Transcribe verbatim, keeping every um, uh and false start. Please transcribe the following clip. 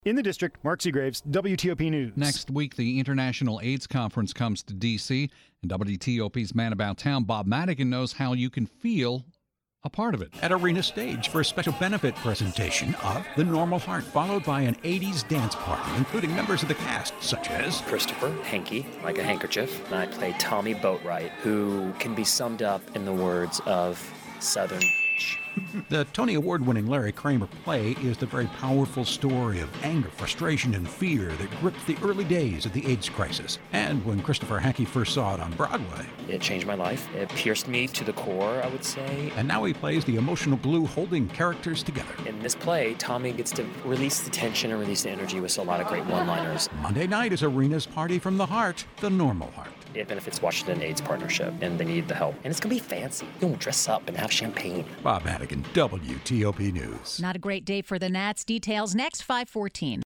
In the district, Mark Seagraves, W T O P News. Next week, the International AIDS Conference comes to D C, and W T O P's Man About Town, Bob Madigan, knows how you can feel a part of it. At Arena Stage for a special benefit presentation of The Normal Heart, followed by an eighties dance party, including members of the cast, such as Christopher, Hanky, like a handkerchief, and I play Tommy Boatwright, who can be summed up in the words of Southern. The Tony Award-winning Larry Kramer play is the very powerful story of anger, frustration, and fear that gripped the early days of the AIDS crisis. And when Christopher Hackey first saw it on Broadway, it changed my life. It pierced me to the core, I would say. And now he plays the emotional glue holding characters together. In this play, Tommy gets to release the tension and release the energy with a lot of great one-liners. Monday night is Arena's Party from the Heart, The Normal Heart. It benefits Washington AIDS Partnership, and they need the help. And it's going to be fancy. You'll dress up and have champagne. Bob Madigan, W T O P News. Not a great day for the Nats. Details next, five fourteen.